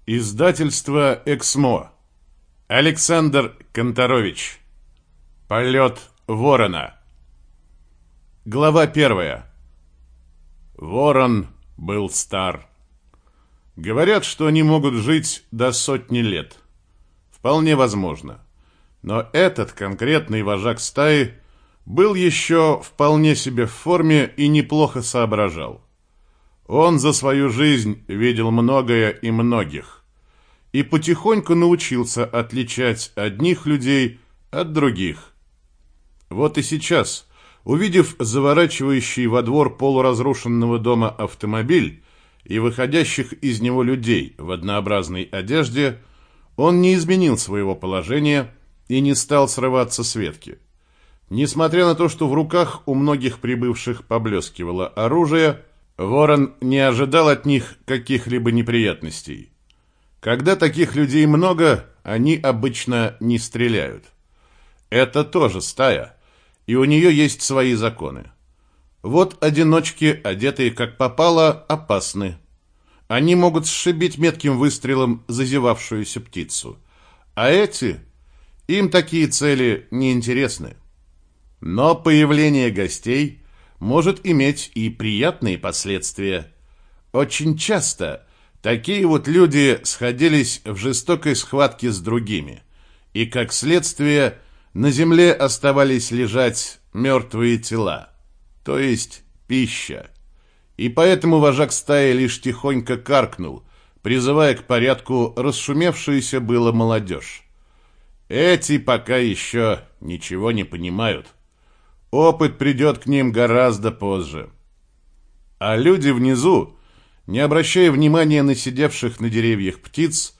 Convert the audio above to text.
Издательство «Эксмо». Александр Конторович. Полет ворона. Глава 1. Ворон был стар. Говорят, что они могут жить до 100 лет. Вполне возможно. Но этот конкретный вожак стаи был еще вполне себе в форме и неплохо соображал. Он за свою жизнь видел многое и многих, и потихоньку научился отличать одних людей от других. Вот и сейчас, увидев заворачивающий во двор полуразрушенного дома автомобиль и выходящих из него людей в однообразной одежде, он не изменил своего положения и не стал срываться с ветки. Несмотря на то, что в руках у многих прибывших поблескивало оружие, Ворон не ожидал от них каких-либо неприятностей. Когда таких людей много, они обычно не стреляют. Это тоже стая, и у нее есть свои законы. Вот одиночки, одетые как попало, опасны. Они могут сшибить метким выстрелом зазевавшуюся птицу. А эти, им такие цели не интересны. Но появление гостей может иметь и приятные последствия. Очень часто такие вот люди сходились в жестокой схватке с другими, и, как следствие, на земле оставались лежать мертвые тела, то есть пища. И поэтому вожак стаи лишь тихонько каркнул, призывая к порядку расшумевшуюся было молодежь. Эти пока еще ничего не понимают. Опыт придет к ним гораздо позже. А люди внизу, не обращая внимания на сидевших на деревьях птиц,